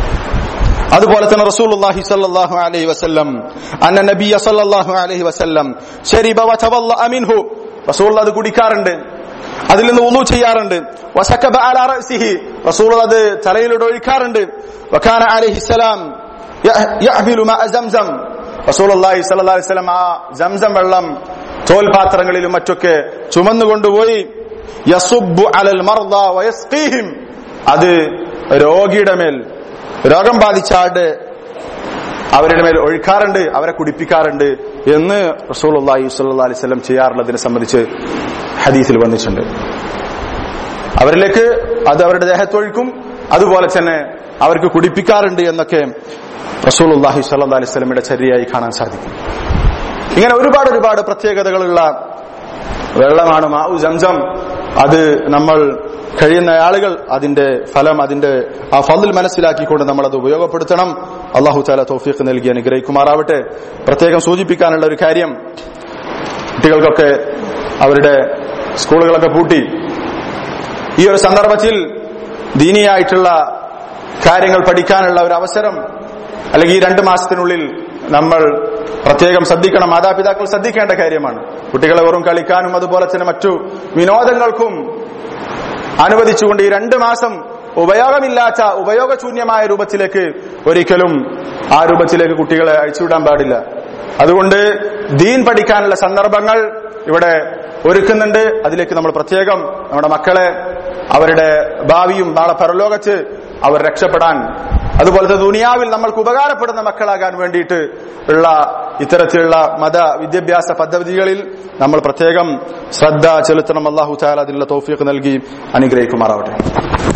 അതുപോലെ തന്നെ റസൂലുള്ളാഹി സ്വല്ലല്ലാഹു അലൈഹി വസല്ലം അന്ന നബിയ സ്വല്ലല്ലാഹു അലൈഹി വസല്ലം ശരിബ വതവല്ലഅ മിൻഹു, റസൂൽ അത് കുടിക്കാറുണ്ട്, അതിൽ നിന്ന് വുളു ചെയ്യാറുണ്ട്. വസകബ അലാ റഅസിഹി, റസൂൽ അത് തലയിലൂടെ ഒഴിക്കാറുണ്ട്. വകാന അലൈഹിസ്സലാം യഹ്മിലു മാഅ സംസം, റസൂലുള്ളാഹി സ്വല്ലല്ലാഹു അലൈഹി വസല്ലം ആ സംസം വെള്ളം തോൽപാത്രങ്ങളിലും മറ്റൊക്കെ ചുമന്നുകൊണ്ടുപോയി യസുബ്ബു അലൽ മർദ വയസ്ഖീഹിം, അത് രോഗിയുടെ മേൽ, രോഗം ബാധിച്ച ആളുടെ അവരുടെ മേൽ ഒഴിക്കാറുണ്ട്, അവരെ കുടിപ്പിക്കാറുണ്ട് എന്ന് റസൂലുള്ളാഹി സ്വല്ലല്ലാഹു അലൈഹി വസല്ലം ചെയ്യാറുള്ളതിനെ സംബന്ധിച്ച് ഹദീസിൽ വന്നിട്ടുണ്ട്. അവരിലേക്ക് അത് അവരുടെ ദേഹത്തൊഴിക്കും, അതുപോലെ തന്നെ അവർക്ക് കുടിപ്പിക്കാറുണ്ട് എന്നൊക്കെ റസൂലുള്ളാഹി സ്വല്ലല്ലാഹു അലൈഹി വസല്ലമയുടെ ചര്യയായി കാണാൻ സാധിക്കും. ഇങ്ങനെ ഒരുപാട് പ്രത്യേകതകളുള്ള വെള്ളമാണ് മാഉ സംസം. അത് നമ്മൾ കഴിയുന്ന ആളുകൾ അതിന്റെ ഫലം, അതിന്റെ ആ ഫضل മനസ്സിലാക്കിക്കൊണ്ട് നമ്മൾ അത് ഉപയോഗപ്പെടുത്തണം. അല്ലാഹു തആല തൗഫീഖ് നൽകി അനുഗ്രഹിക്കുമാറാവട്ടെ. പ്രത്യേകം സൂചിപ്പിക്കാനുള്ള ഒരു കാര്യം, കുട്ടികൾക്കൊക്കെ അവരുടെ സ്കൂളുകളൊക്കെ പൂട്ടി ഈ ഒരു സന്ദർഭത്തിൽ ദീനിയായിട്ടുള്ള കാര്യങ്ങൾ പഠിക്കാനുള്ള ഒരു അവസരം, അല്ലെങ്കിൽ ഈ 2 മാസത്തിനുള്ളിൽ നമ്മൾ പ്രത്യേകം ശ്രദ്ധിക്കണം, മാതാപിതാക്കൾ ശ്രദ്ധിക്കേണ്ട കാര്യമാണ്. കുട്ടികളെ വെറും കളിക്കാനും അതുപോലെ തന്നെ മറ്റു വിനോദങ്ങൾക്കും അനുവദിച്ചുകൊണ്ട് ഈ 2 മാസം ഉപയോഗമില്ലാത്ത ഉപയോഗശൂന്യമായ രൂപത്തിലേക്ക് ഒരിക്കലും ആ രൂപത്തിലേക്ക് കുട്ടികളെ അയച്ചുവിടാൻ പാടില്ല. അതുകൊണ്ട് ദീൻ പഠിക്കാനുള്ള സന്ദർഭങ്ങൾ ഇവിടെ ഒരുക്കുന്നുണ്ട്. അതിലേക്ക് നമ്മൾ പ്രത്യേകം നമ്മുടെ മക്കളെ, അവരുടെ ഭാവിയും നാളെ പരലോകത്ത് അവർ രക്ഷപ്പെടാൻ, അതുപോലത്തെ ദുനിയാവിൽ നമ്മൾക്ക് ഉപകാരപ്പെടുന്ന മക്കളാകാൻ വേണ്ടിയിട്ട് ഉള്ള ഇത്തരത്തിലുള്ള മത വിദ്യാഭ്യാസ പദ്ധതികളിൽ നമ്മൾ പ്രത്യേകം ശ്രദ്ധ ചെലുത്തണം. അല്ലാഹു തആല അതിനുള്ള തൗഫീഖ് നൽകി അനുഗ്രഹിക്കുമാറാവട്ടെ.